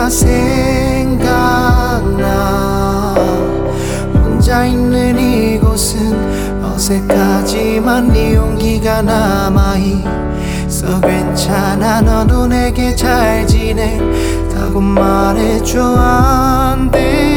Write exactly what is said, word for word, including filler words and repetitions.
네가 생각나. 혼자 있는 이곳은 어색하지만 네 온기가 남아있어. 괜찮아, 너도 내게 잘 지낸다고 말해줘. 안 돼